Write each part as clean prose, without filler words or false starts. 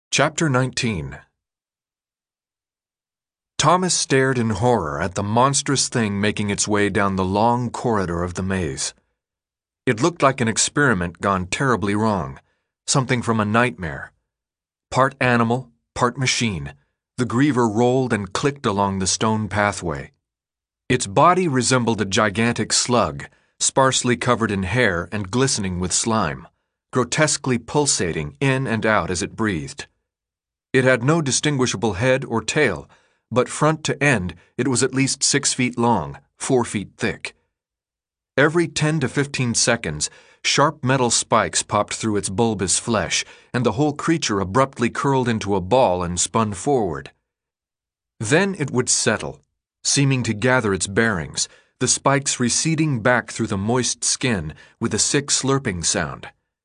Chapter 19. Thomas stared in horror at the monstrous thing making its way down the long corridor of the maze. It looked like an experiment gone terribly wrong, something from a nightmare. Part animal, part machine, the griever rolled and clicked along the stone pathway. Its body resembled a gigantic slug, sparsely covered in hair and glistening with slime, grotesquely pulsating in and out as it breathed. It had no distinguishable head or tail, but front to end it was at least 6 feet long, 4 feet thick. Every 10 to 15 seconds, sharp metal spikes popped through its bulbous flesh, and the whole creature abruptly curled into a ball and spun forward. Then it would settle, seeming to gather its bearings, the spikes receding back through the moist skin with a sick slurping sound.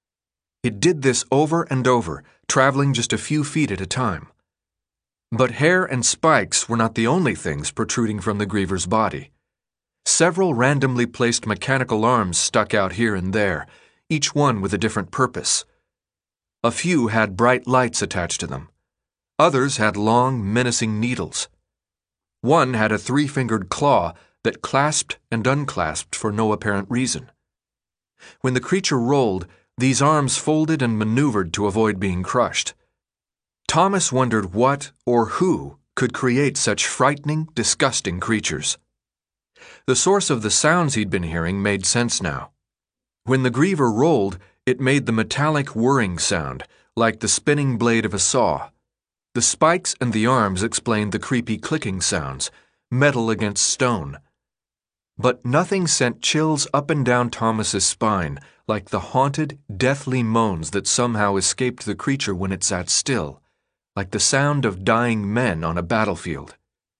It did this over and over, traveling just a few feet at a time. But hair and spikes were not the only things protruding from the griever's body. Several randomly placed mechanical arms stuck out here and there, each one with a different purpose. A few had bright lights attached to them. Others had long, menacing needles. One had a 3-fingered claw that clasped and unclasped for no apparent reason. When the creature rolled, these arms folded and maneuvered to avoid being crushed. Thomas wondered what or who could create such frightening, disgusting creatures. The source of the sounds he'd been hearing made sense now. When the griever rolled, it made the metallic whirring sound, like the spinning blade of a saw. The spikes and the arms explained the creepy clicking sounds, metal against stone. But nothing sent chills up and down Thomas's spine like the haunted, deathly moans that somehow escaped the creature when it sat still, like the sound of dying men on a battlefield.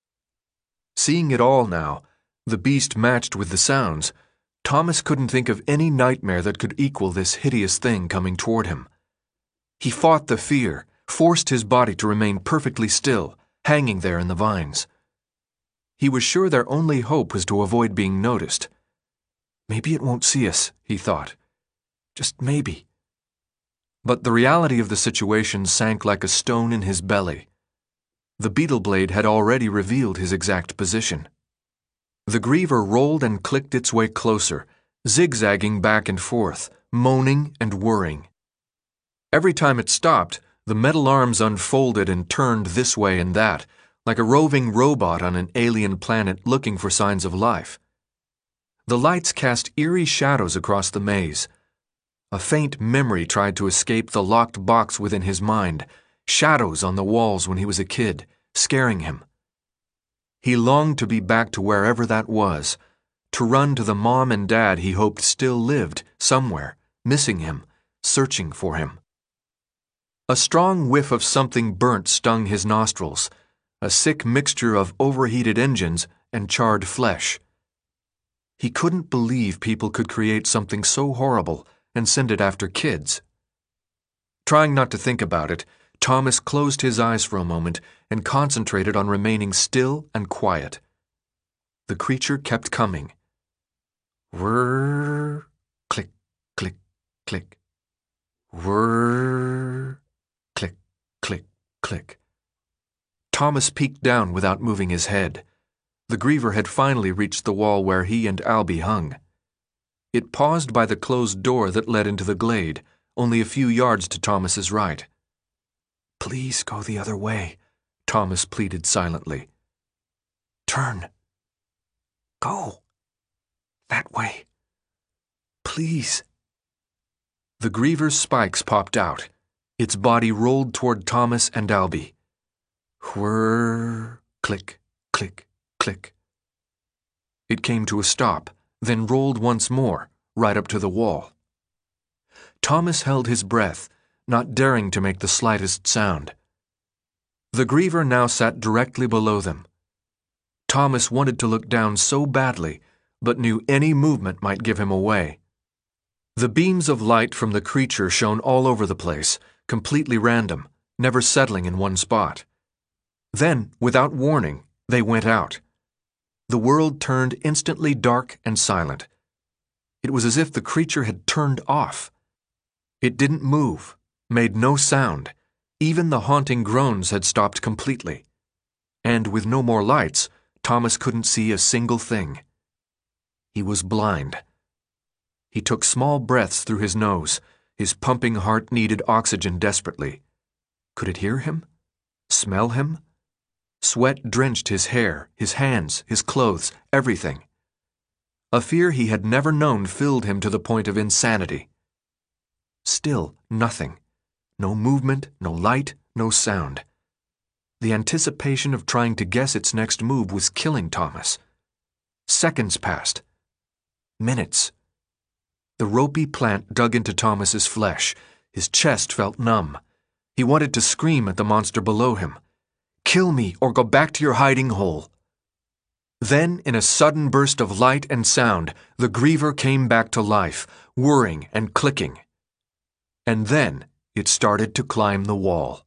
Seeing it all now, the beast matched with the sounds, Thomas couldn't think of any nightmare that could equal this hideous thing coming toward him. He fought the fear, forced his body to remain perfectly still, hanging there in the vines. He was sure their only hope was to avoid being noticed. Maybe it won't see us, he thought. Just maybe. But the reality of the situation sank like a stone in his belly. The beetle blade had already revealed his exact position. The griever rolled and clicked its way closer, zigzagging back and forth, moaning and whirring. Every time it stopped, the metal arms unfolded and turned this way and that, like a roving robot on an alien planet looking for signs of life. The lights cast eerie shadows across the maze. A faint memory tried to escape the locked box within his mind, shadows on the walls when he was a kid, scaring him. He longed to be back to wherever that was, to run to the mom and dad he hoped still lived somewhere, missing him, searching for him. A strong whiff of something burnt stung his nostrils, a sick mixture of overheated engines and charred flesh. He couldn't believe people could create something so horrible and send it after kids. Trying not to think about it, Thomas closed his eyes for a moment and concentrated on remaining still and quiet. The creature kept coming. Whirr, click, click, click. Whirr, click, click, click. Thomas peeked down without moving his head. The griever had finally reached the wall where he and Albie hung. It paused by the closed door that led into the glade, only a few yards to Thomas's right. "Please go the other way," Thomas pleaded silently. "Turn. Go. That way. Please." The griever's spikes popped out. Its body rolled toward Thomas and Albie. Whirr, click, click, click. It came to a stop, then rolled once more, right up to the wall. Thomas held his breath, not daring to make the slightest sound. The griever now sat directly below them. Thomas wanted to look down so badly, but knew any movement might give him away. The beams of light from the creature shone all over the place, completely random, never settling in one spot. Then, without warning, they went out. The world turned instantly dark and silent. It was as if the creature had turned off. It didn't move, made no sound, Even the haunting groans had stopped completely. And with no more lights, Thomas couldn't see a single thing. He was blind. He took small breaths through his nose. His pumping heart needed oxygen desperately. Could it hear him? Smell him? Sweat drenched his hair, his hands, his clothes, everything. A fear he had never known filled him to the point of insanity. Still nothing. No movement, no light, no sound. The anticipation of trying to guess its next move was killing Thomas. Seconds passed. Minutes. The ropey plant dug into Thomas's flesh. His chest felt numb. He wanted to scream at the monster below him. "Kill me or go back to your hiding hole." Then, in a sudden burst of light and sound, the griever came back to life, whirring and clicking. And then it started to climb the wall.